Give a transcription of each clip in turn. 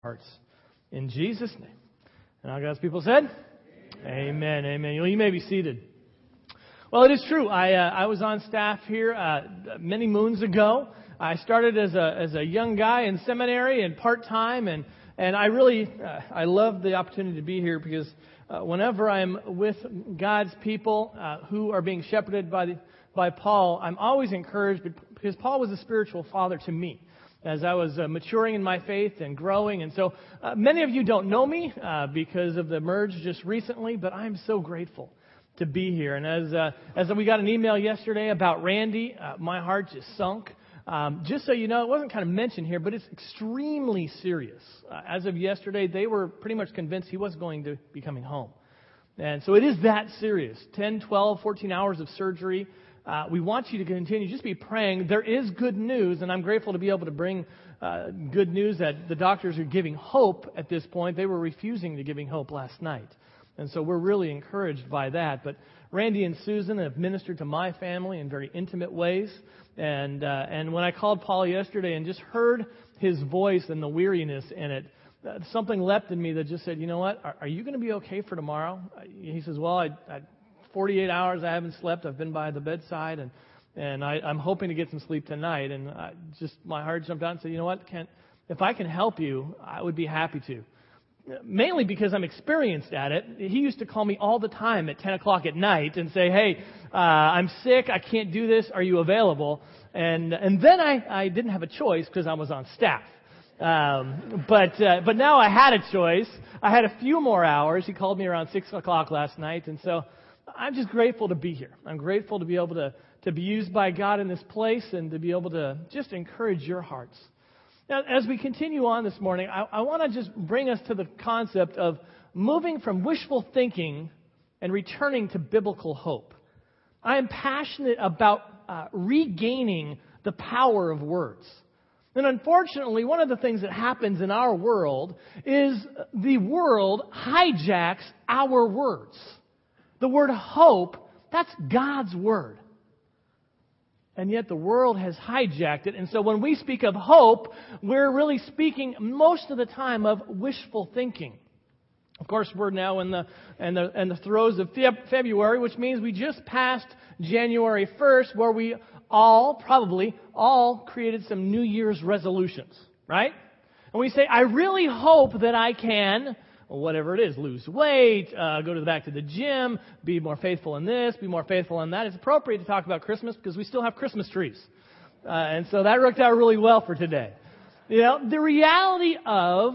hearts. In Jesus' name. And all God's people said, Amen. Amen. You may be seated. Well, it is true. I was on staff here many moons ago. I started as a young guy in seminary and part-time, and I love the opportunity to be here because whenever I'm with God's people who are being shepherded by Paul, I'm always encouraged because Paul was a spiritual father to me as I was maturing in my faith and growing. And so many of you don't know me because of the merge just recently, but I'm so grateful to be here. And as we got an email yesterday about Randy, my heart just sunk. Just so you know, it wasn't kind of mentioned here, but it's extremely serious. As of yesterday, they were pretty much convinced he was going to be coming home. And so it is that serious. 10, 12, 14 hours of surgery. We want you to continue. Just be praying. There is good news, and I'm grateful to be able to bring good news that the doctors are giving hope at this point. They were refusing to giving hope last night. And so we're really encouraged by that. But Randy and Susan have ministered to my family in very intimate ways. And when I called Paul yesterday and just heard his voice and the weariness in it, something leapt in me that just said, you know what, are you going to be okay for tomorrow? He says, well, I 48 hours I haven't slept. I've been by the bedside, and I'm hoping to get some sleep tonight. And just my heart jumped out and said, you know what, Kent, if I can help you, I would be happy to. Mainly because I'm experienced at it. He used to call me all the time at 10 o'clock at night and say, hey, I'm sick, I can't do this, are you available? And then I didn't have a choice because I was on staff. But now I had a choice. I had a few more hours. He called me around 6 o'clock last night, and so I'm just grateful to be here. I'm grateful to be able to be used by God in this place and to be able to just encourage your hearts. Now, as we continue on this morning, I want to just bring us to the concept of moving from wishful thinking and returning to biblical hope. I am passionate about regaining the power of words. And unfortunately, one of the things that happens in our world is the world hijacks our words. The word hope, that's God's word. And yet the world has hijacked it. And so when we speak of hope, we're really speaking most of the time of wishful thinking. Of course, we're now in the throes of February, which means we just passed January 1st, where we probably all created some New Year's resolutions, right? And we say, I really hope that I can, whatever it is, lose weight, go back to the gym, be more faithful in this, be more faithful in that. It's appropriate to talk about Christmas because we still have Christmas trees. And so that worked out really well for today. You know, the reality of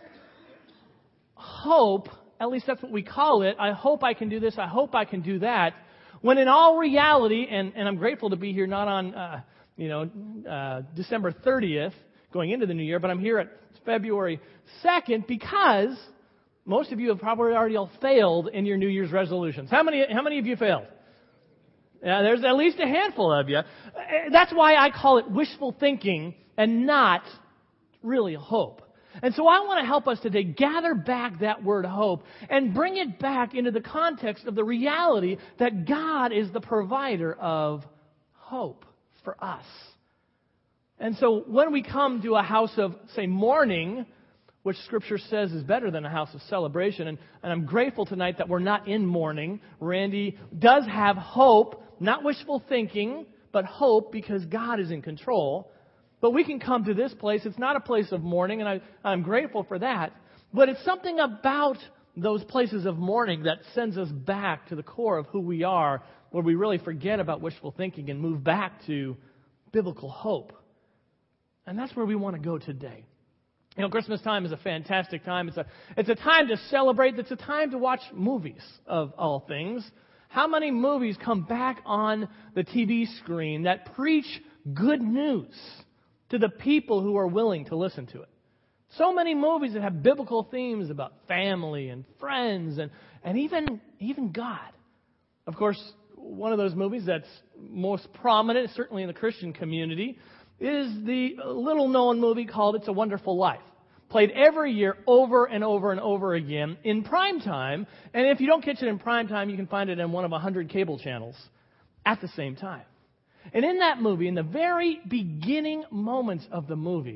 hope, at least that's what we call it, I hope I can do this, I hope I can do that, when in all reality, and I'm grateful to be here not on, December 30th, going into the new year, but I'm here at February 2nd because most of you have probably already all failed in your New Year's resolutions. How many of you failed? Yeah, there's at least a handful of you. That's why I call it wishful thinking and not really hope. And so I want to help us today gather back that word hope and bring it back into the context of the reality that God is the provider of hope for us. And so when we come to a house of, say, mourning, which Scripture says is better than a house of celebration. And I'm grateful tonight that we're not in mourning. Randy does have hope, not wishful thinking, but hope because God is in control. But we can come to this place. It's not a place of mourning, and I'm grateful for that. But it's something about those places of mourning that sends us back to the core of who we are, where we really forget about wishful thinking and move back to biblical hope. And that's where we want to go today. You know, Christmas time is a fantastic time. It's a time to celebrate. It's a time to watch movies, of all things. How many movies come back on the TV screen that preach good news to the people who are willing to listen to it? So many movies that have biblical themes about family and friends and even God. Of course, one of those movies that's most prominent, certainly in the Christian community, is the little-known movie called It's a Wonderful Life. Played every year over and over and over again in prime time. And if you don't catch it in prime time, you can find it in one of 100 cable channels at the same time. And in that movie, in the very beginning moments of the movie,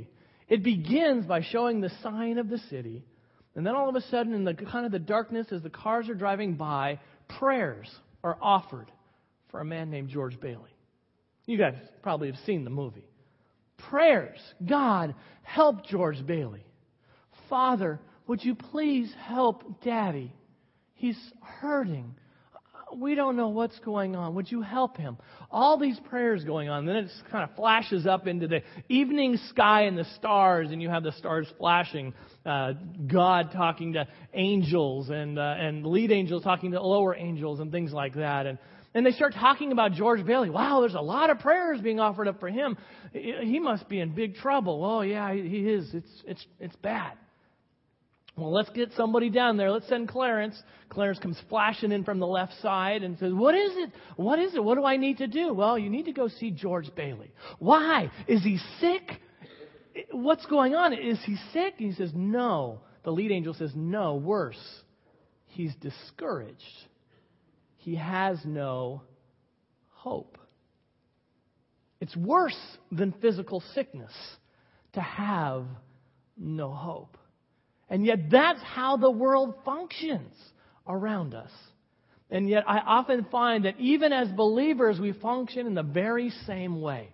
It begins by showing the sign of the city. And then all of a sudden, in the kind of the darkness, as the cars are driving by, prayers are offered for a man named George Bailey. You guys probably have seen the movie. Prayers. God, help George Bailey. Father, would you please help Daddy? He's hurting. We don't know what's going on. Would you help him? All these prayers going on. Then it just kind of flashes up into the evening sky and the stars, and you have the stars flashing. God talking to angels and lead angels talking to lower angels and things like that. And they start talking about George Bailey. Wow, there's a lot of prayers being offered up for him. He must be in big trouble. Oh yeah, he is. It's bad. Well, let's get somebody down there. Let's send Clarence. Clarence comes flashing in from the left side and says, what is it? What is it? What do I need to do? Well, you need to go see George Bailey. Why? Is he sick? What's going on? Is he sick? And he says, no. The lead angel says, no, worse. He's discouraged. He has no hope. It's worse than physical sickness to have no hope. And yet that's how the world functions around us. And yet I often find that even as believers, we function in the very same way.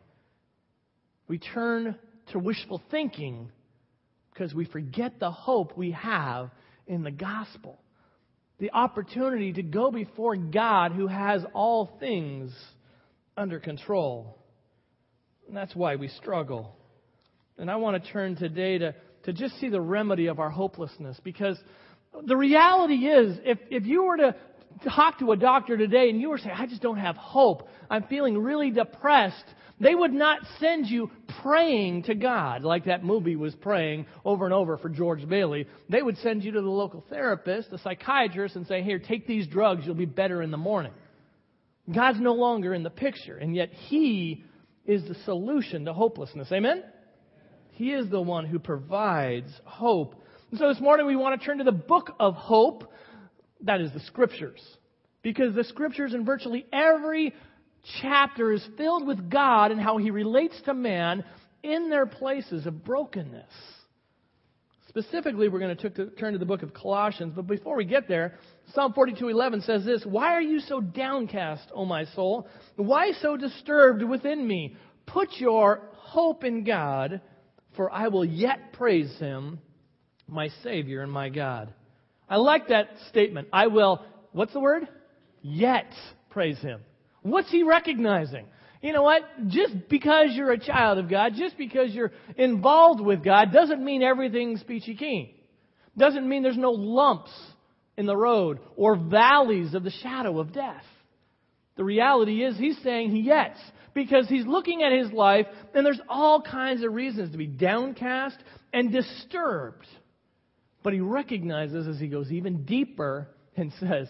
We turn to wishful thinking because we forget the hope we have in the gospel. The opportunity to go before God who has all things under control. And that's why we struggle. And I want to turn today to just see the remedy of our hopelessness. Because the reality is, if you were to talk to a doctor today and you were saying, I just don't have hope, I'm feeling really depressed, they would not send you praying to God like that movie was praying over and over for George Bailey. They would send you to the local therapist, a psychiatrist, and say, here, take these drugs, you'll be better in the morning. God's no longer in the picture, and yet He is the solution to hopelessness. Amen? He is the one who provides hope. And so this morning we want to turn to the book of hope. That is the Scriptures. Because the Scriptures in virtually every chapter is filled with God and how He relates to man in their places of brokenness. Specifically, we're going to turn to the book of Colossians. But before we get there, Psalm 42:11 says this, why are you so downcast, O my soul? Why so disturbed within me? Put your hope in God, for I will yet praise Him, my Savior and my God. I like that statement. I will, what's the word? Yet praise Him. What's He recognizing? You know what? Just because you're a child of God, just because you're involved with God, doesn't mean everything's peachy keen. Doesn't mean there's no lumps in the road or valleys of the shadow of death. The reality is He's saying yet, because He's looking at His life and there's all kinds of reasons to be downcast and disturbed. But He recognizes as He goes even deeper and says,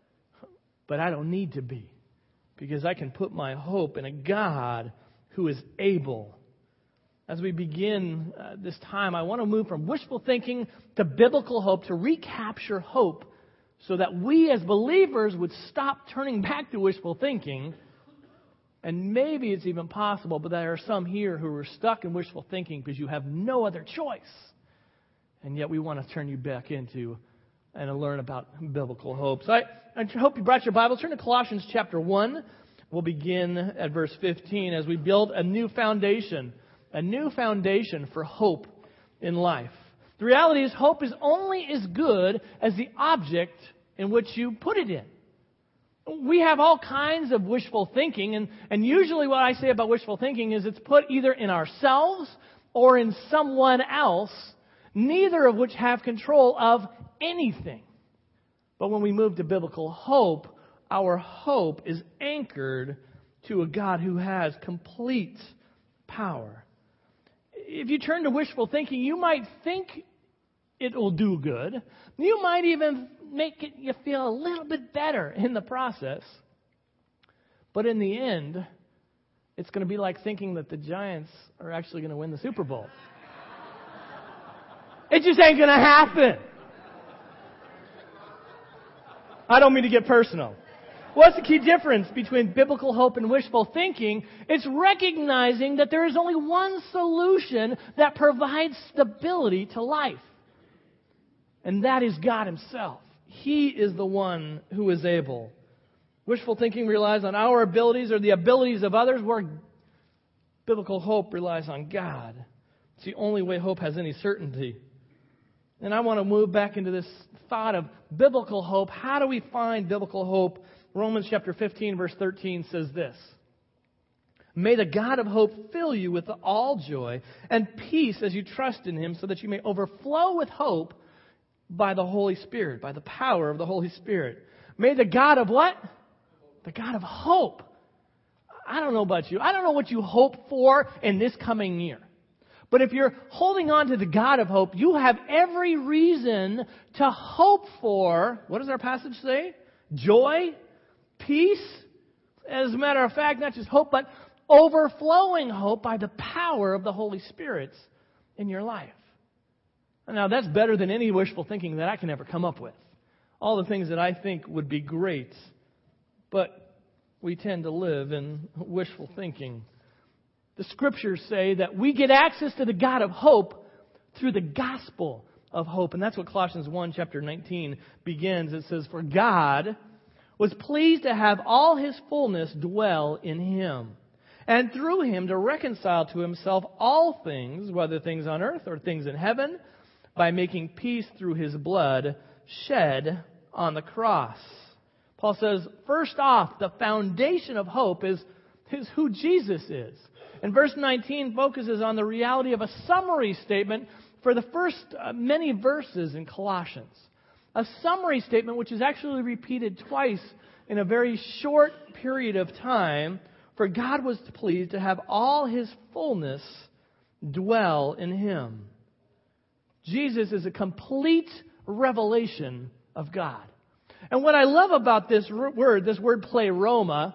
but I don't need to be, because I can put my hope in a God who is able. As we begin this time, I want to move from wishful thinking to biblical hope, to recapture hope, so that we as believers would stop turning back to wishful thinking. And maybe it's even possible, but there are some here who are stuck in wishful thinking because you have no other choice. And yet we want to turn you back into and learn about biblical hope. So I hope you brought your Bible. Turn to Colossians chapter 1. We'll begin at verse 15 as we build a new foundation for hope in life. The reality is hope is only as good as the object in which you put it in. We have all kinds of wishful thinking, and usually what I say about wishful thinking is it's put either in ourselves or in someone else, neither of which have control of anything. But when we move to biblical hope, our hope is anchored to a God who has complete power. If you turn to wishful thinking, you might think it will do good. You might even make you feel a little bit better in the process. But in the end, it's going to be like thinking that the Giants are actually going to win the Super Bowl. It just ain't going to happen. I don't mean to get personal. What's the key difference between biblical hope and wishful thinking? It's recognizing that there is only one solution that provides stability to life. And that is God Himself. He is the one who is able. Wishful thinking relies on our abilities or the abilities of others, where biblical hope relies on God. It's the only way hope has any certainty. And I want to move back into this thought of biblical hope. How do we find biblical hope? Romans chapter 15, verse 13 says this: "May the God of hope fill you with all joy and peace as you trust in Him, so that you may overflow with hope by the Holy Spirit," by the power of the Holy Spirit. May the God of what? The God of hope. I don't know about you. I don't know what you hope for in this coming year. But if you're holding on to the God of hope, you have every reason to hope for, what does our passage say? Joy, peace. As a matter of fact, not just hope, but overflowing hope by the power of the Holy Spirit in your life. Now, that's better than any wishful thinking that I can ever come up with. All the things that I think would be great, but we tend to live in wishful thinking. The Scriptures say that we get access to the God of hope through the gospel of hope. And that's what Colossians 1, chapter 19 begins. It says, "For God was pleased to have all His fullness dwell in Him, and through Him to reconcile to Himself all things, whether things on earth or things in heaven, by making peace through His blood shed on the cross." Paul says, first off, the foundation of hope is who Jesus is. And verse 19 focuses on the reality of a summary statement for the first many verses in Colossians. A summary statement which is actually repeated twice in a very short period of time. For God was pleased to have all His fullness dwell in Him. Jesus is a complete revelation of God. And what I love about this word pleroma,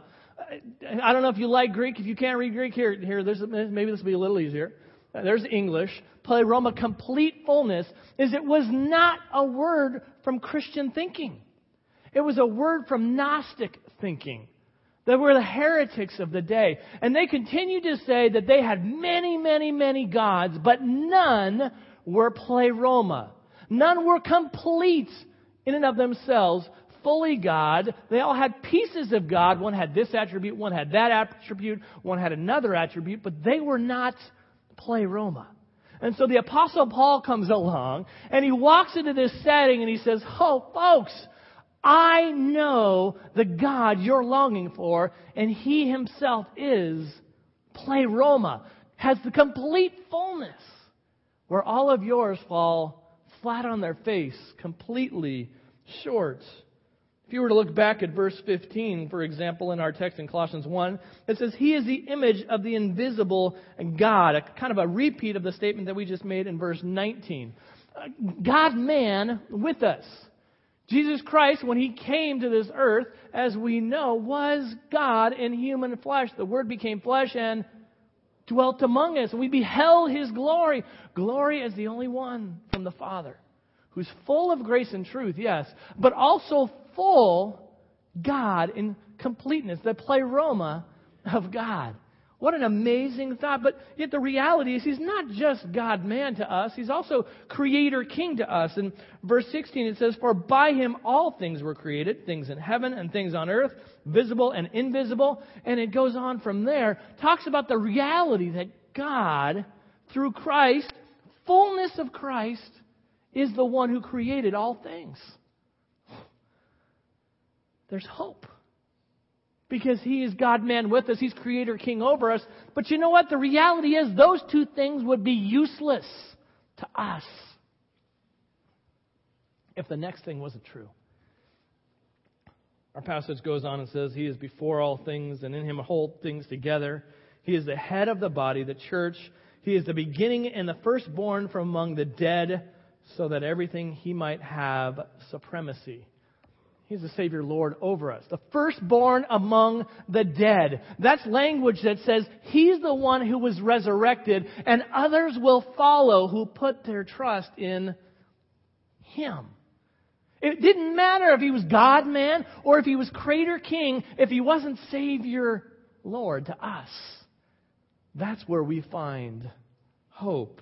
I don't know if you like Greek. If you can't read Greek, here, maybe this will be a little easier. There's English. Pleroma, complete fullness, is it was not a word from Christian thinking. It was a word from Gnostic thinking. They were the heretics of the day. And they continued to say that they had many, many, many gods, but none were pleroma. None were complete in and of themselves, fully God. They all had pieces of God. One had this attribute, one had that attribute, one had another attribute, but they were not pleroma. And so the Apostle Paul comes along, and he walks into this setting, and he says, "Oh, folks, I know the God you're longing for, and He Himself is pleroma, has the complete fullness, where all of yours fall flat on their face, completely short." If you were to look back at verse 15, for example, in our text in Colossians 1, it says, "He is the image of the invisible God," a kind of a repeat of the statement that we just made in verse 19. God-man with us. Jesus Christ, when He came to this earth, as we know, was God in human flesh. The Word became flesh and dwelt among us. And we beheld His glory. Glory as the only one from the Father, who's full of grace and truth, yes, but also full God in completeness, the pleroma of God. What an amazing thought. But yet the reality is He's not just God-man to us. He's also Creator-King to us. In verse 16 it says, "For by Him all things were created, things in heaven and things on earth, visible and invisible." And it goes on from there. Talks about the reality that God, through Christ, fullness of Christ, is the one who created all things. There's hope. Because He is God-man with us. He's Creator-King over us. But you know what? The reality is those two things would be useless to us if the next thing wasn't true. Our passage goes on and says, "He is before all things, and in Him hold things together. He is the head of the body, the church. He is the beginning and the firstborn from among the dead, so that everything He might have supremacy." He's the Savior Lord over us. The firstborn among the dead. That's language that says He's the one who was resurrected, and others will follow who put their trust in Him. It didn't matter if he was God-man or if he was Creator-King, if he wasn't Savior Lord to us. That's where we find hope.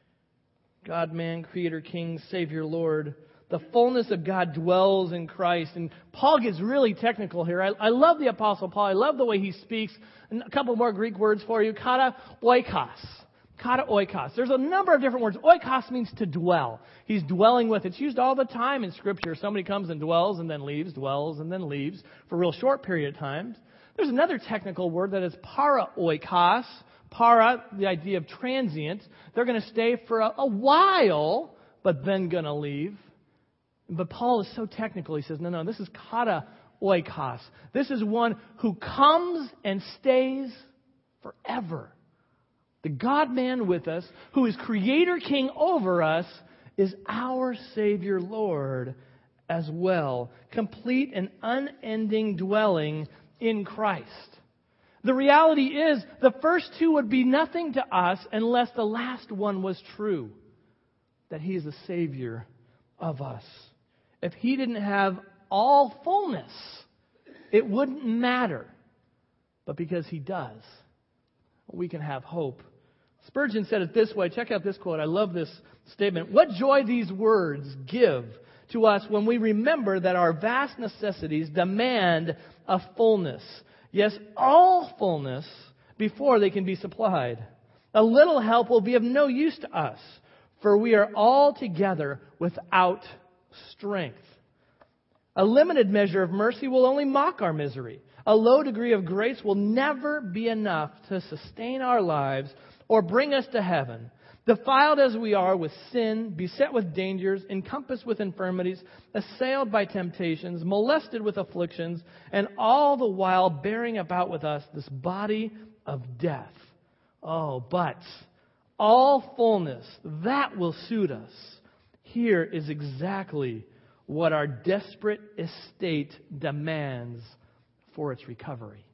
God-man, Creator-King, Savior Lord. The fullness of God dwells in Christ. And Paul gets really technical here. I love the Apostle Paul. I love the way he speaks. And a couple more Greek words for you. Kata oikos. Kata oikos. There's a number of different words. Oikos means to dwell. He's dwelling with. It's used all the time in Scripture. Somebody comes and dwells and then leaves, dwells and then leaves for a real short period of time. There's another technical word that is para oikos. Para, the idea of transient. They're going to stay for a while, but then going to leave. But Paul is so technical. He says, no, this is kata oikos. This is one who comes and stays forever. The God-man with us, who is Creator King over us, is our Savior Lord as well. Complete and unending dwelling in Christ. The reality is, the first two would be nothing to us unless the last one was true. That He is the Savior of us. If He didn't have all fullness, it wouldn't matter. But because He does, we can have hope. Spurgeon said it this way. Check out this quote. I love this statement. What joy these words give to us when we remember that our vast necessities demand a fullness. Yes, all fullness before they can be supplied. A little help will be of no use to us, for we are altogether without strength. A limited measure of mercy will only mock our misery. A low degree of grace will never be enough to sustain our lives or bring us to heaven. Defiled as we are with sin, beset with dangers, encompassed with infirmities, assailed by temptations, molested with afflictions, and all the while bearing about with us this body of death. Oh, but all fullness, that will suit us. Here is exactly what our desperate estate demands for its recovery.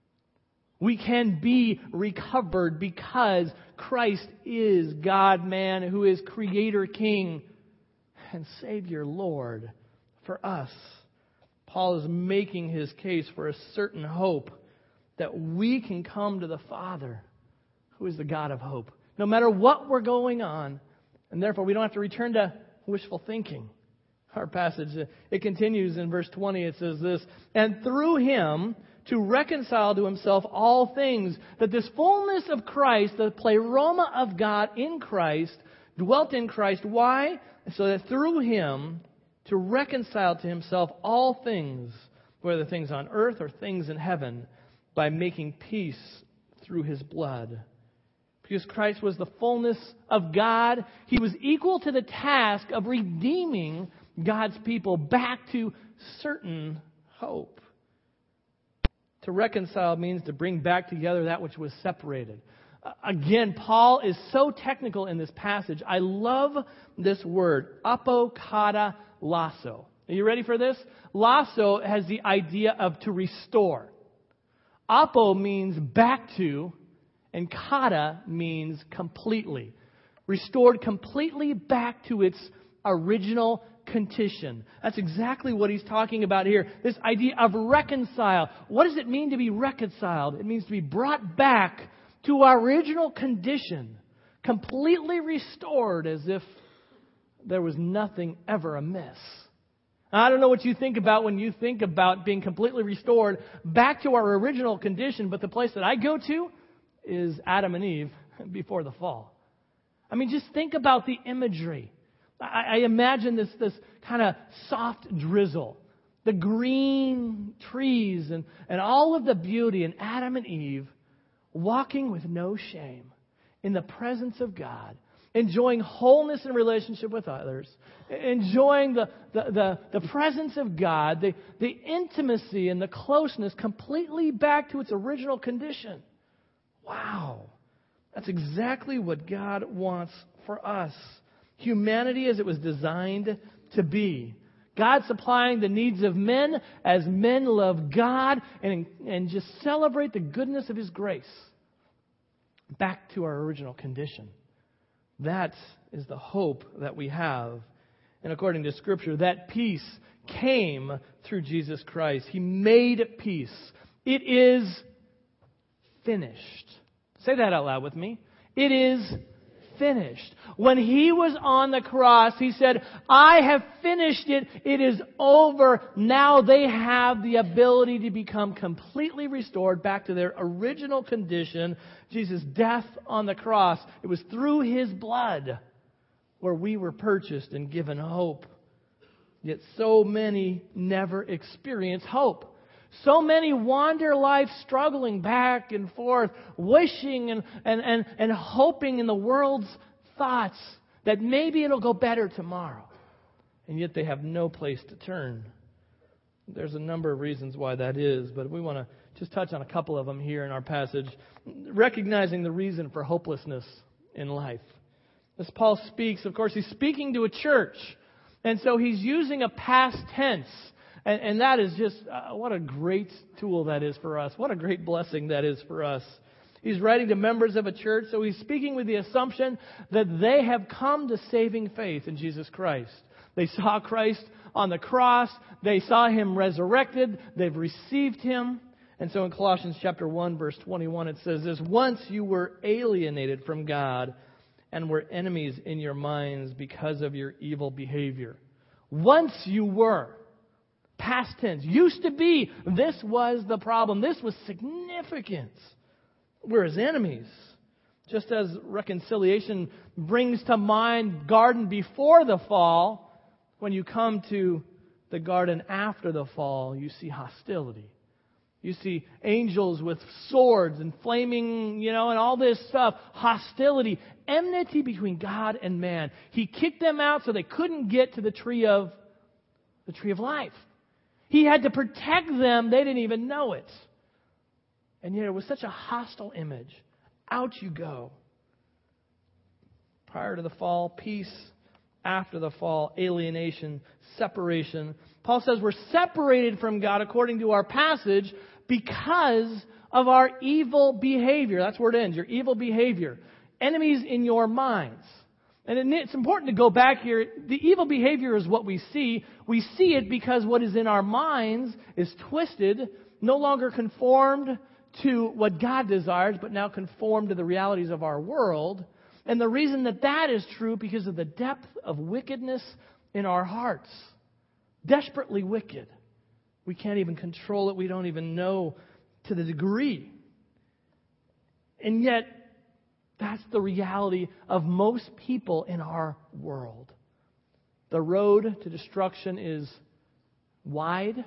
We can be recovered because Christ is God-man who is Creator King and Savior Lord for us. Paul is making his case for a certain hope that we can come to the Father who is the God of hope. No matter what we're going on, and therefore we don't have to return to wishful thinking. Our passage, it continues in verse 20. It says this, and through Him to reconcile to Himself all things, that this fullness of Christ, the pleroma of God in Christ, dwelt in Christ. Why? So that through Him to reconcile to Himself all things, whether things on earth or things in heaven, by making peace through His blood. Because Christ was the fullness of God, He was equal to the task of redeeming God's people back to certain hope. To reconcile means to bring back together that which was separated. Again, Paul is so technical in this passage. I love this word, apokata lasso. Are you ready for this? Lasso has the idea of to restore. Apo means back to, and kata means completely. Restored completely back to its original condition. That's exactly what he's talking about here. This idea of reconcile. What does it mean to be reconciled? It means to be brought back to our original condition. Completely restored as if there was nothing ever amiss. I don't know what you think about when you think about being completely restored back to our original condition, but the place that I go to is Adam and Eve before the fall. I mean, just think about the imagery. I imagine this kind of soft drizzle, the green trees and all of the beauty, and Adam and Eve walking with no shame in the presence of God, enjoying wholeness in relationship with others, enjoying the presence of God, the intimacy and the closeness completely back to its original condition. Wow. That's exactly what God wants for us. Humanity as it was designed to be. God supplying the needs of men as men love God and just celebrate the goodness of His grace. Back to our original condition. That is the hope that we have And according to Scripture, that peace came through Jesus Christ. He made peace. It is finished. Say that out loud with me. It is finished. When He was on the cross, He said, I have finished it. It is over. Now they have the ability to become completely restored back to their original condition. Jesus' death on the cross, it was through His blood where we were purchased and given hope. Yet so many never experience hope. So many wander life struggling back and forth, wishing and hoping in the world's thoughts that maybe it'll go better tomorrow. And yet they have no place to turn. There's a number of reasons why that is, but we want to just touch on a couple of them here in our passage, recognizing the reason for hopelessness in life. As Paul speaks, of course, he's speaking to a church. And so he's using a past tense. And that is just, what a great tool that is for us. What a great blessing that is for us. He's writing to members of a church, so he's speaking with the assumption that they have come to saving faith in Jesus Christ. They saw Christ on the cross. They saw Him resurrected. They've received Him. And so in Colossians chapter 1, verse 21, it says this, once you were alienated from God and were enemies in your minds because of your evil behavior. Once you were. Past tense. Used to be. This was the problem. This was significant. We're His enemies. Just as reconciliation brings to mind garden before the fall, when you come to the garden after the fall, you see hostility. You see angels with swords and flaming, and all this stuff. Hostility. Enmity between God and man. He kicked them out so they couldn't get to the tree of life. He had to protect them. They didn't even know it. And yet it was such a hostile image. Out you go. Prior to the fall, peace. After the fall, alienation, separation. Paul says we're separated from God according to our passage because of our evil behavior. That's where it ends. Your evil behavior. Enemies in your minds. And it's important to go back here. The evil behavior is what we see. We see it because what is in our minds is twisted, no longer conformed to what God desires, but now conformed to the realities of our world. And the reason that is true because of the depth of wickedness in our hearts. Desperately wicked. We can't even control it. We don't even know to the degree. And yet, that's the reality of most people in our world. The road to destruction is wide,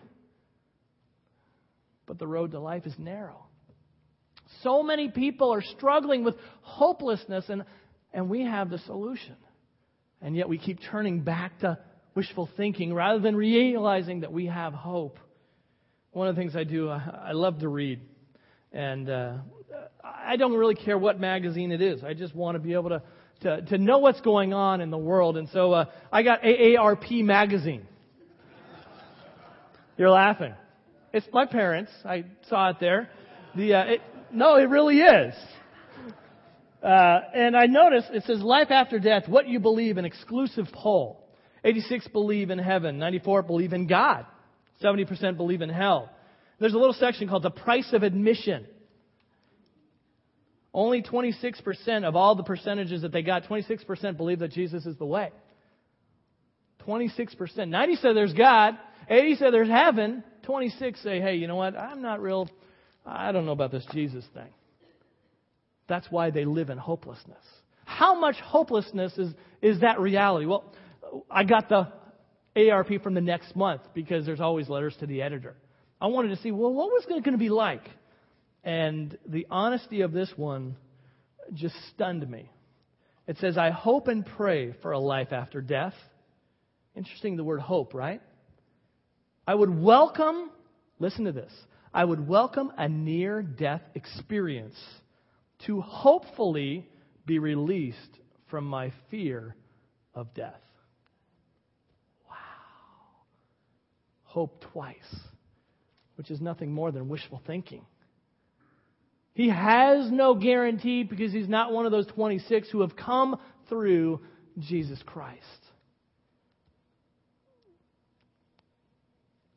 but the road to life is narrow. So many people are struggling with hopelessness, and we have the solution. And yet we keep turning back to wishful thinking rather than realizing that we have hope. One of the things I do, I love to read. And I don't really care what magazine it is. I just want to be able to know what's going on in the world. And so I got AARP magazine. You're laughing. It's my parents. I saw it there. No, it really is. And I noticed it says Life After Death, What You Believe, an exclusive poll. 86 believe in heaven. 94 believe in God. 70% believe in hell. There's a little section called the price of admission. Only 26% of all the percentages that they got, 26% believe that Jesus is the way. 26%. 90 say there's God. 80 say there's heaven. 26 say, hey, you know what? I don't know about this Jesus thing. That's why they live in hopelessness. How much hopelessness is that reality? Well, I got the AARP from the next month because there's always letters to the editor. I wanted to see, well, what was it going to be like? And the honesty of this one just stunned me. It says, I hope and pray for a life after death. Interesting, the word hope, right? I would welcome, listen to this, I would welcome a near-death experience to hopefully be released from my fear of death. Wow. Hope twice, which is nothing more than wishful thinking. He has no guarantee because he's not one of those 26 who have come through Jesus Christ.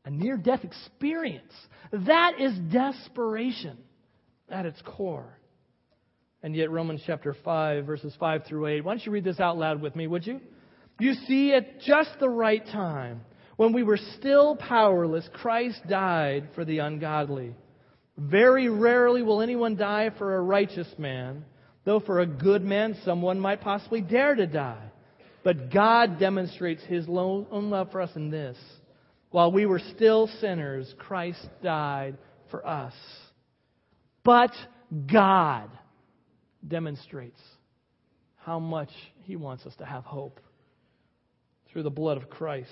a near-death experience. That is desperation at its core. And yet Romans chapter 5, verses 5 through 8. Why don't you read this out loud with me, would you? You see, at just the right time, when we were still powerless, Christ died for the ungodly. Very rarely will anyone die for a righteous man, though for a good man someone might possibly dare to die. But God demonstrates His own love for us in this. While we were still sinners, Christ died for us. But God demonstrates how much He wants us to have hope through the blood of Christ.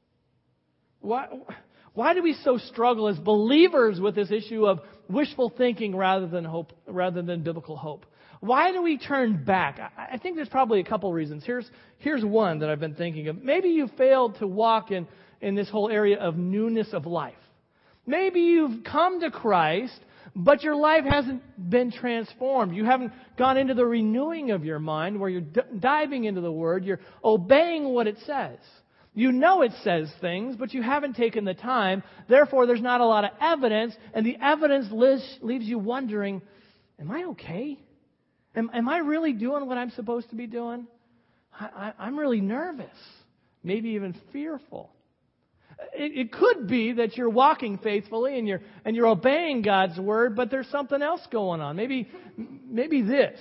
Why do we so struggle as believers with this issue of wishful thinking rather than biblical hope? Why do we turn back? I think there's probably a couple reasons. Here's one that I've been thinking of. Maybe you failed to walk in this whole area of newness of life. Maybe you've come to Christ, but your life hasn't been transformed. You haven't gone into the renewing of your mind where you're diving into the Word. You're obeying what it says. You know it says things, but you haven't taken the time. Therefore, there's not a lot of evidence, and the evidence leaves you wondering, am I okay? Am I really doing what I'm supposed to be doing? I'm really nervous, maybe even fearful. It could be that you're walking faithfully and you're obeying God's Word, but there's something else going on. Maybe this.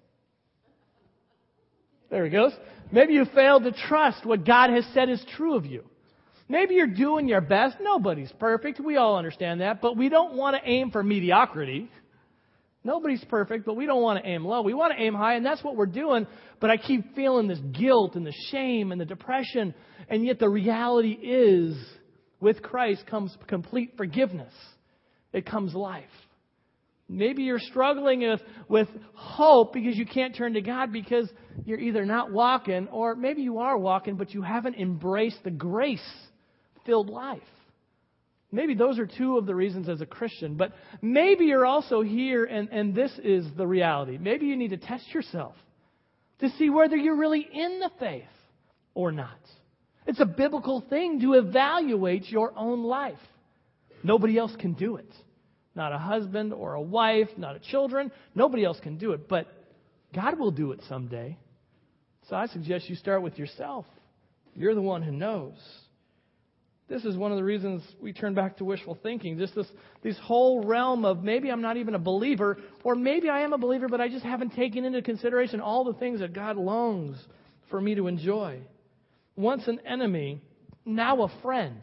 There he goes. Maybe you failed to trust what God has said is true of you. Maybe you're doing your best. Nobody's perfect. We all understand that. But we don't want to aim for mediocrity. Nobody's perfect, but we don't want to aim low. We want to aim high, and that's what we're doing. But I keep feeling this guilt and the shame and the depression. And yet the reality is, with Christ comes complete forgiveness. It comes life. Maybe you're struggling with hope because you can't turn to God because you're either not walking, or maybe you are walking, but you haven't embraced the grace-filled life. Maybe those are two of the reasons as a Christian. But maybe you're also here, and this is the reality. Maybe you need to test yourself to see whether you're really in the faith or not. It's a biblical thing to evaluate your own life. Nobody else can do it. Not a husband or a wife, not a children. Nobody else can do it. But God will do it someday. So I suggest you start with yourself. You're the one who knows. This is one of the reasons we turn back to wishful thinking. Just this whole realm of maybe I'm not even a believer, or maybe I am a believer, but I just haven't taken into consideration all the things that God longs for me to enjoy. Once an enemy, now a friend.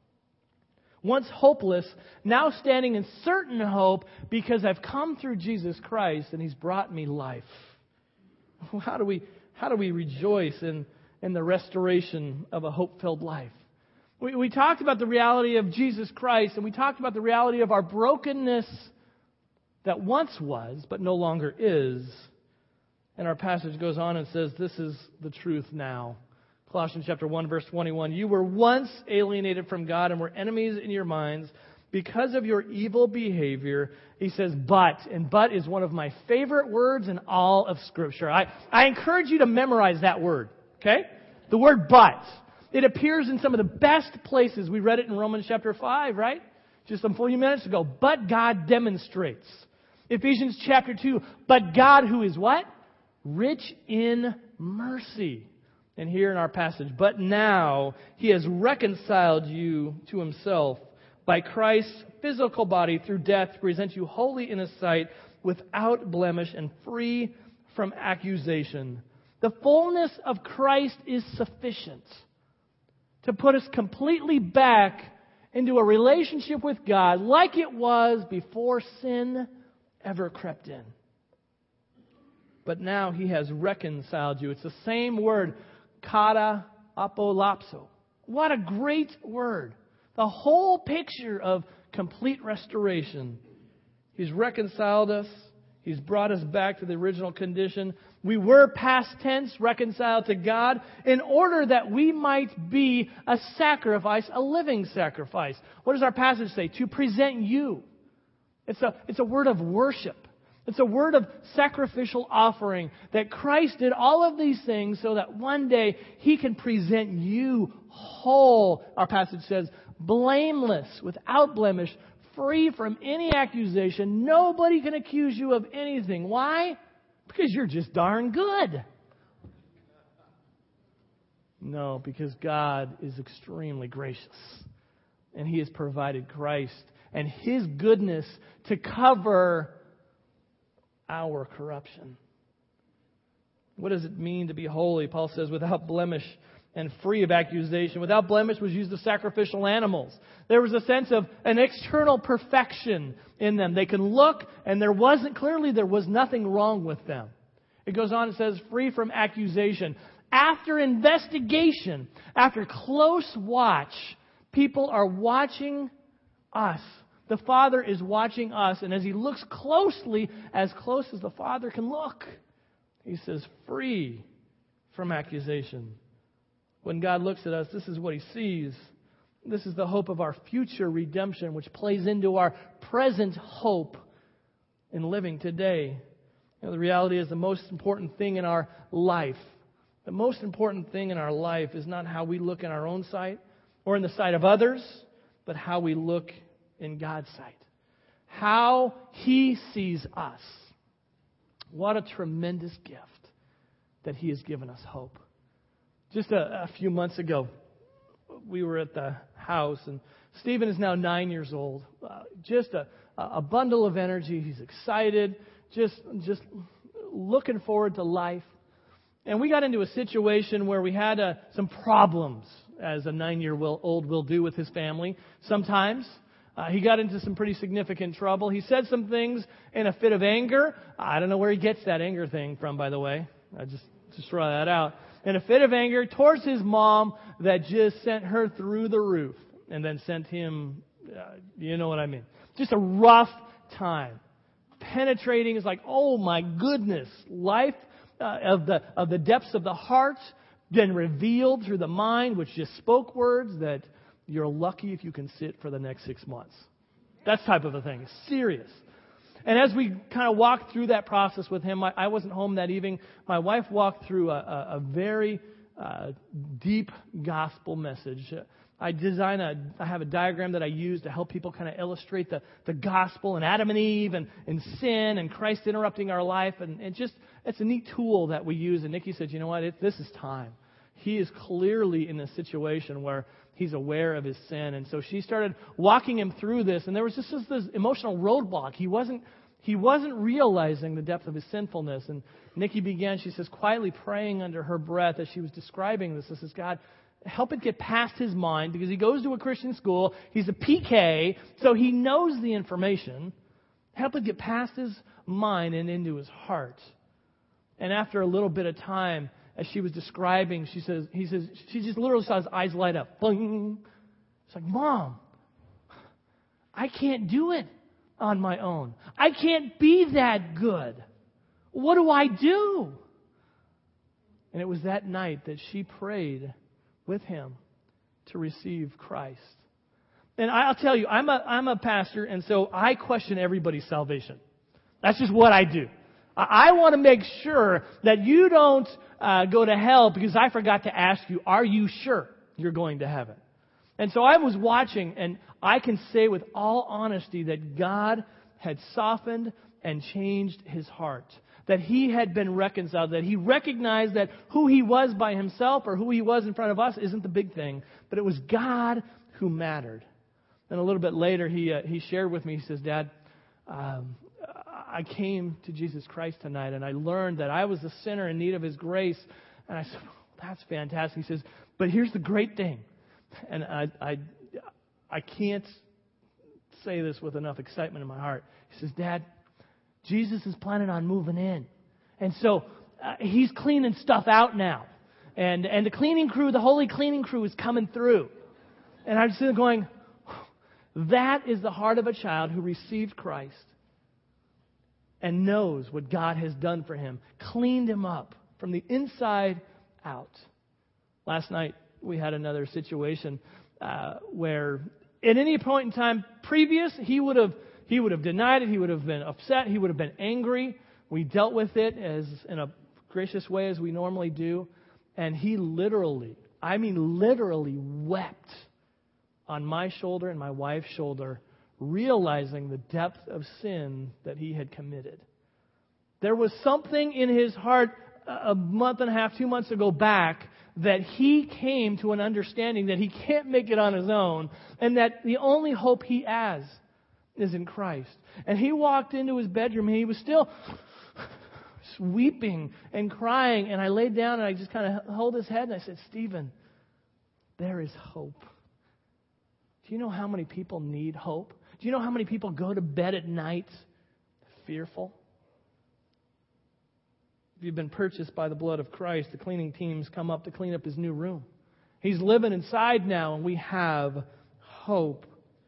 Once hopeless, now standing in certain hope because I've come through Jesus Christ and He's brought me life. How do we rejoice in the restoration of a hope-filled life? We talked about the reality of Jesus Christ, and we talked about the reality of our brokenness that once was, but no longer is. And our passage goes on and says, this is the truth now. Colossians chapter 1, verse 21. You were once alienated from God and were enemies in your minds because of your evil behavior. He says, and but is one of my favorite words in all of Scripture. I encourage you to memorize that word, okay? The word but. It appears in some of the best places. We read it in Romans chapter 5, right? Just a few minutes ago. But God demonstrates. Ephesians chapter 2. But God who is what? Rich in mercy. And here in our passage, but now He has reconciled you to Himself by Christ's physical body through death to present you holy in His sight, without blemish and free from accusation. The fullness of Christ is sufficient to put us completely back into a relationship with God like it was before sin ever crept in. But now He has reconciled you. It's the same word, kata apolapso. What a great word. The whole picture of complete restoration. He's reconciled us. He's brought us back to the original condition. We were past tense reconciled to God in order that we might be a sacrifice, a living sacrifice. What does our passage say? To present you. It's a word of worship. It's a word of sacrificial offering, that Christ did all of these things so that one day He can present you whole, our passage says, blameless, without blemish, free from any accusation. Nobody can accuse you of anything. Why? Because you're just darn good. No, because God is extremely gracious. And He has provided Christ and His goodness to cover our corruption. What does it mean to be holy? Paul says, without blemish and free of accusation. Without blemish was used of sacrificial animals. There was a sense of an external perfection in them. They can look, and there was nothing wrong with them. It goes on, it says, free from accusation. After investigation, after close watch, people are watching us. The Father is watching us, and as He looks closely, as close as the Father can look, He says, free from accusation. When God looks at us, this is what He sees. This is the hope of our future redemption, which plays into our present hope in living today. You know, the reality is the most important thing in our life. The most important thing in our life is not how we look in our own sight or in the sight of others, but how we look in God's sight. How He sees us. What a tremendous gift that He has given us hope. Just a few months ago, we were at the house, and Stephen is now 9 years old. Just a bundle of energy. He's excited, just looking forward to life. And we got into a situation where we had some problems, as a 9-year-old will do with his family. Sometimes he got into some pretty significant trouble. He said some things in a fit of anger. I don't know where he gets that anger thing from, by the way. I just throw that out. In a fit of anger towards his mom that just sent her through the roof and then sent him, you know what I mean. Just a rough time. Penetrating is like, oh my goodness, life of the depths of the heart then revealed through the mind, which just spoke words that you're lucky if you can sit for the next 6 months. That type of a thing. It's serious. And as we kind of walked through that process with him, I wasn't home that evening. My wife walked through a very deep gospel message. I have a diagram that I use to help people kind of illustrate the gospel and Adam and Eve and sin and Christ interrupting our life. And it's a neat tool that we use. And Nikki said, you know what, this is time. He is clearly in a situation where he's aware of his sin. And so she started walking him through this. And there was just this emotional roadblock. He wasn't realizing the depth of his sinfulness. And Nikki began, she says, quietly praying under her breath as she was describing this. This is, God, help it get past his mind, because he goes to a Christian school. He's a PK, so he knows the information. Help it get past his mind and into his heart. And after a little bit of time, as she was describing, she just literally saw his eyes light up. Boing. It's like, Mom, I can't do it on my own. I can't be that good. What do I do? And it was that night that she prayed with him to receive Christ. And I'll tell you, I'm a pastor, and so I question everybody's salvation. That's just what I do. I want to make sure that you don't go to hell because I forgot to ask you, are you sure you're going to heaven? And so I was watching, and I can say with all honesty that God had softened and changed his heart. That he had been reconciled, that he recognized that who he was by himself or who he was in front of us isn't the big thing, but it was God who mattered. And a little bit later, he shared with me, he says, Dad, I came to Jesus Christ tonight, and I learned that I was a sinner in need of his grace. And I said, that's fantastic. He says, but here's the great thing. And I can't say this with enough excitement in my heart. He says, Dad, Jesus is planning on moving in. And so he's cleaning stuff out now. And the cleaning crew, the holy cleaning crew is coming through. And I'm just sitting going, that is the heart of a child who received Christ and knows what God has done for him. Cleaned him up from the inside out. Last night we had another situation where at any point in time previous, he would have he would have denied it. He would have been upset. He would have been angry. We dealt with it as in a gracious way as we normally do. And he literally wept on my shoulder and my wife's shoulder, realizing the depth of sin that he had committed. There was something in his heart a month and a half, 2 months ago back, that he came to an understanding that he can't make it on his own, and that the only hope he has is in Christ. And he walked into his bedroom, and he was still weeping and crying, and I laid down and I just kind of held his head and I said, Stephen, there is hope. Do you know how many people need hope? Do you know how many people go to bed at night fearful? If you've been purchased by the blood of Christ, the cleaning teams come up to clean up his new room. He's living inside now, and we have hope.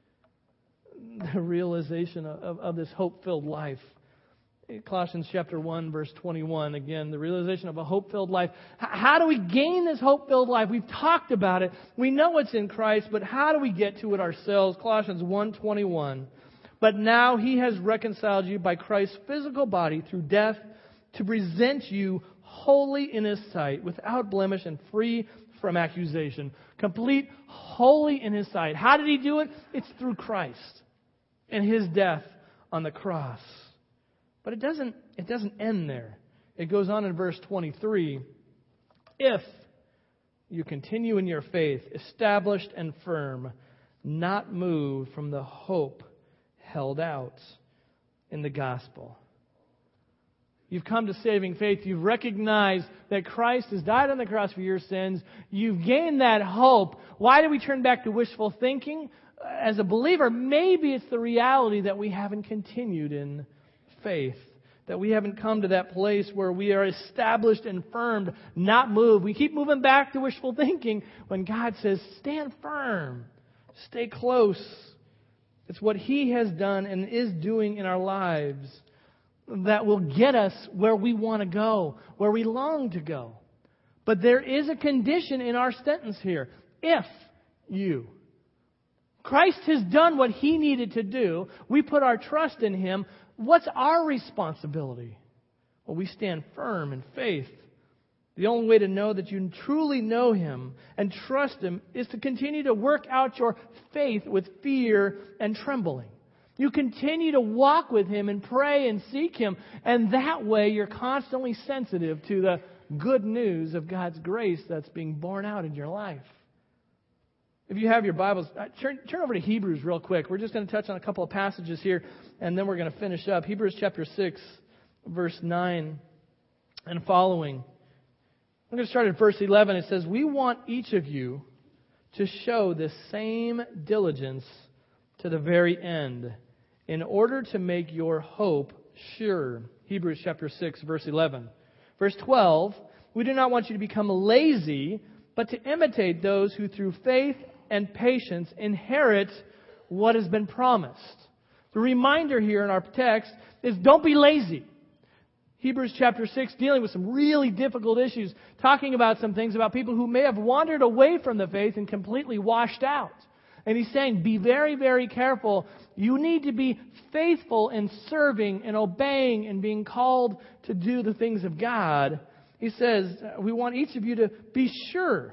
The realization of this hope-filled life. Colossians chapter 1, verse 21, again, the realization of a hope-filled life. How do we gain this hope-filled life? We've talked about it. We know it's in Christ, but how do we get to it ourselves? Colossians 1:21. But now He has reconciled you by Christ's physical body through death to present you holy in His sight, without blemish and free from accusation. Complete, holy in His sight. How did He do it? It's through Christ and His death on the cross. But it doesn't end there. It goes on in verse 23. If you continue in your faith, established and firm, not moved from the hope held out in the gospel. You've come to saving faith. You've recognized that Christ has died on the cross for your sins. You've gained that hope. Why do we turn back to wishful thinking? As a believer, maybe it's the reality that we haven't continued in faith, that we haven't come to that place where we are established and firm, not moved. We keep moving back to wishful thinking when God says, stand firm, stay close. It's what He has done and is doing in our lives that will get us where we want to go, where we long to go. But there is a condition in our sentence here. If you. Christ has done what He needed to do. We put our trust in Him. What's our responsibility? Well, we stand firm in faith. The only way to know that you truly know Him and trust Him is to continue to work out your faith with fear and trembling. You continue to walk with Him and pray and seek Him, and that way you're constantly sensitive to the good news of God's grace that's being borne out in your life. If you have your Bibles, turn over to Hebrews real quick. We're just going to touch on a couple of passages here, and then we're going to finish up. Hebrews chapter 6, verse 9 and following. I'm going to start at verse 11. It says, we want each of you to show the same diligence to the very end, in order to make your hope sure. Hebrews chapter 6, verse 11. Verse 12, we do not want you to become lazy, but to imitate those who through faith and patience inherit what has been promised. The reminder here in our text is don't be lazy. Hebrews chapter 6 dealing with some really difficult issues, talking about some things about people who may have wandered away from the faith and completely washed out. And he's saying, be very, very careful. You need to be faithful in serving and obeying and being called to do the things of God. He says, we want each of you to be sure.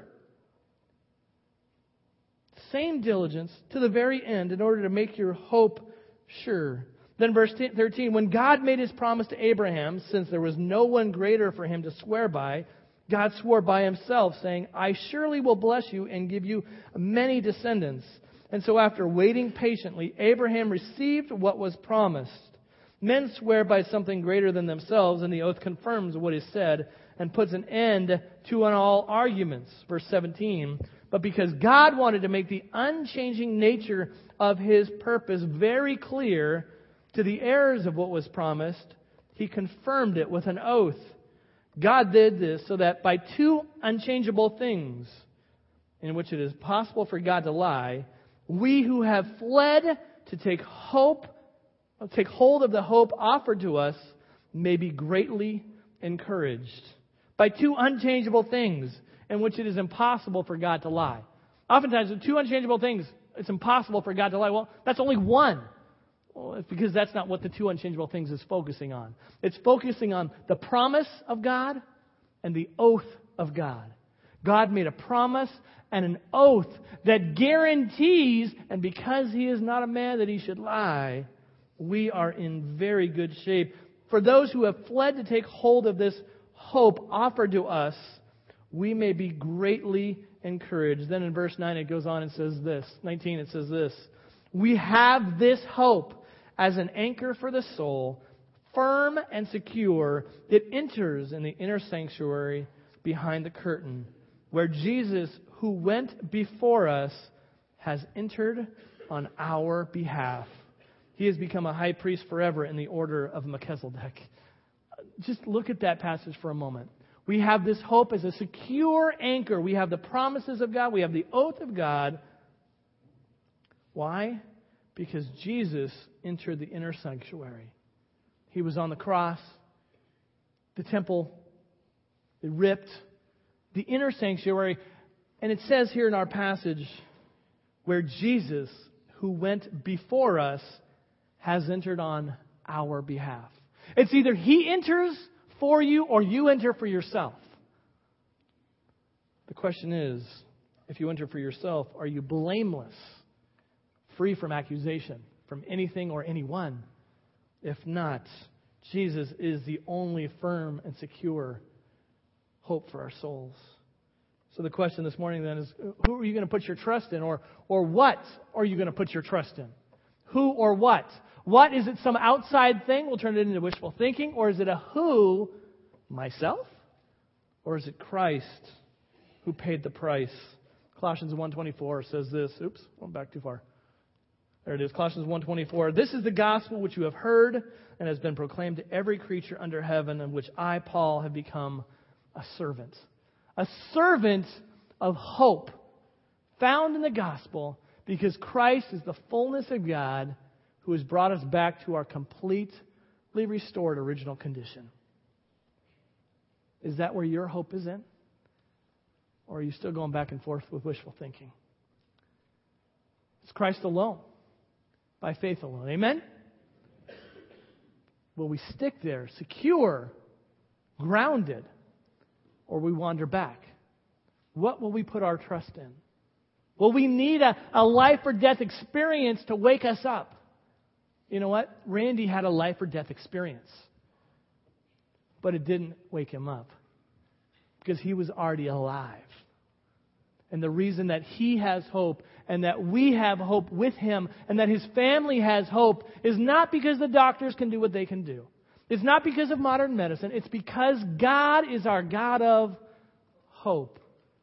Same diligence to the very end in order to make your hope sure. Then verse 13, when God made His promise to Abraham, since there was no one greater for him to swear by, God swore by Himself, saying, I surely will bless you and give you many descendants. And so after waiting patiently, Abraham received what was promised. Men swear by something greater than themselves, and the oath confirms what is said and puts an end to all arguments. Verse 17, but because God wanted to make the unchanging nature of His purpose very clear to the heirs of what was promised, He confirmed it with an oath. God did this so that by two unchangeable things, in which it is possible for God to lie, we who have fled to take hold of the hope offered to us may be greatly encouraged. By two unchangeable things in which it is impossible for God to lie. Oftentimes, with two unchangeable things, it's impossible for God to lie. Well, that's only one. Well, it's because that's not what the two unchangeable things is focusing on. It's focusing on the promise of God and the oath of God. God made a promise and an oath that guarantees, and because He is not a man that He should lie, we are in very good shape. For those who have fled to take hold of this hope offered to us, we may be greatly encouraged. Then in verse 9 it goes on and says this. 19 it says this. We have this hope as an anchor for the soul, firm and secure. It enters in the inner sanctuary behind the curtain, where Jesus, who went before us, has entered on our behalf. He has become a high priest forever in the order of Melchizedek. Just look at that passage for a moment. We have this hope as a secure anchor. We have the promises of God. We have the oath of God. Why? Because Jesus entered the inner sanctuary. He was on the cross. The temple, it ripped. The inner sanctuary. And it says here in our passage, where Jesus, who went before us, has entered on our behalf. It's either He enters for you or you enter for yourself. The question is, if you enter for yourself, are you blameless, free from accusation, from anything or anyone? If not, Jesus is the only firm and secure hope for our souls. So the question this morning then is, who are you going to put your trust in? Or what are you going to put your trust in? Who or what? What, is it some outside thing? We'll turn it into wishful thinking. Or is it a who, myself? Or is it Christ who paid the price? Colossians 1:24 says this. Oops, went back too far. There it is, Colossians 1:24. This is the gospel which you have heard and has been proclaimed to every creature under heaven, in which I, Paul, have become a servant. A servant of hope found in the gospel, because Christ is the fullness of God who has brought us back to our completely restored original condition. Is that where your hope is in? Or are you still going back and forth with wishful thinking? It's Christ alone, by faith alone. Amen? Will we stick there, secure, grounded, or we wander back? What will we put our trust in? Will we need a life or death experience to wake us up? You know what? Randy had a life or death experience. But it didn't wake him up. Because he was already alive. And the reason that he has hope and that we have hope with him and that his family has hope is not because the doctors can do what they can do. It's not because of modern medicine. It's because God is our God of hope.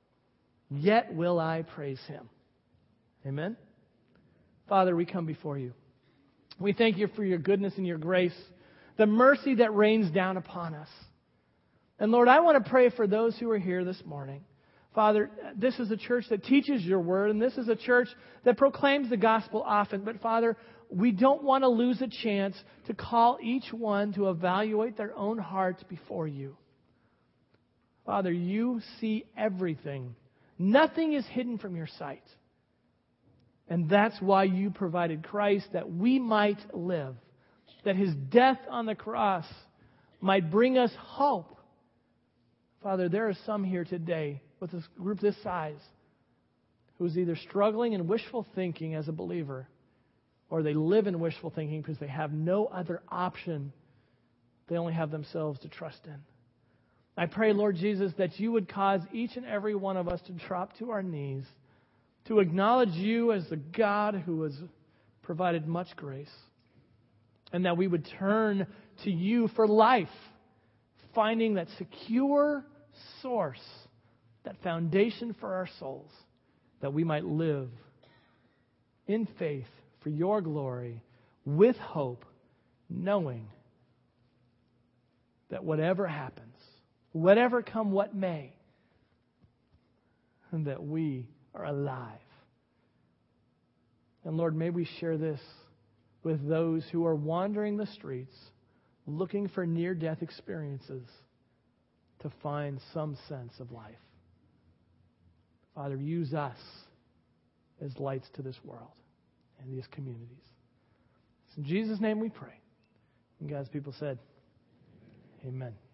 Yet will I praise Him. Amen? Father, we come before You. We thank You for Your goodness and Your grace, the mercy that rains down upon us. And Lord, I want to pray for those who are here this morning. Father, this is a church that teaches Your Word, and this is a church that proclaims the gospel often. But Father, we don't want to lose a chance to call each one to evaluate their own hearts before You. Father, You see everything. Nothing is hidden from Your sight. And that's why You provided Christ, that we might live. That His death on the cross might bring us hope. Father, there are some here today with a group this size who's either struggling in wishful thinking as a believer, or they live in wishful thinking because they have no other option. They only have themselves to trust in. I pray, Lord Jesus, that You would cause each and every one of us to drop to our knees, to acknowledge You as the God who has provided much grace, and that we would turn to You for life, finding that secure source, that foundation for our souls, that we might live in faith for Your glory, with hope, knowing that whatever happens, whatever come what may, and that we are alive. And Lord, may we share this with those who are wandering the streets, looking for near-death experiences to find some sense of life. Father, use us as lights to this world and these communities. It's in Jesus' name we pray. And God's people said, Amen.